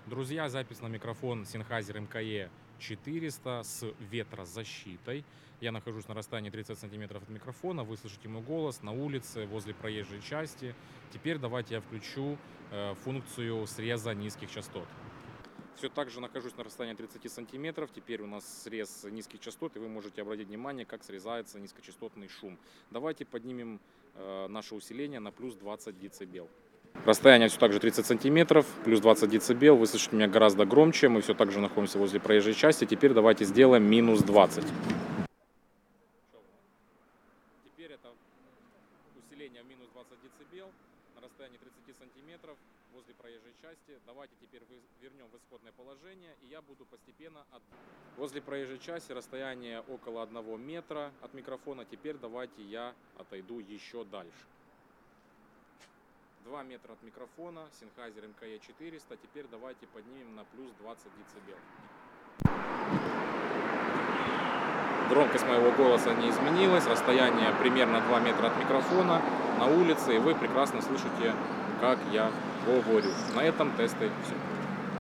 Друзья, запись на микрофон Sennheiser MKE 400 с ветрозащитой. Я нахожусь на расстоянии 30 сантиметров от микрофона. Вы слышите мой голос на улице, возле проезжей части. Теперь давайте я включу функцию среза низких частот. Все так же нахожусь на расстоянии 30 сантиметров. Теперь у нас срез низких частот, и вы можете обратить внимание, как срезается низкочастотный шум. Давайте поднимем наше усиление на плюс 20 дБ. Расстояние все так же 30 сантиметров, плюс 20 дБ. Вы слышите меня гораздо громче. Мы все так же находимся возле проезжей части. Теперь давайте сделаем минус 20. Теперь это усиление в минус 20 дБ на расстоянии 30 сантиметров возле проезжей части. Давайте теперь вернем в исходное положение, и я буду постепенно возле проезжей части расстояние около 1 метра от микрофона. Теперь давайте я отойду еще дальше. 2 метра от микрофона, Sennheiser MKE 400. Теперь давайте поднимем на плюс 20 дБ. Громкость моего голоса не изменилась, расстояние примерно 2 метра от микрофона на улице, и вы прекрасно слышите, как я говорю. На этом тесты все.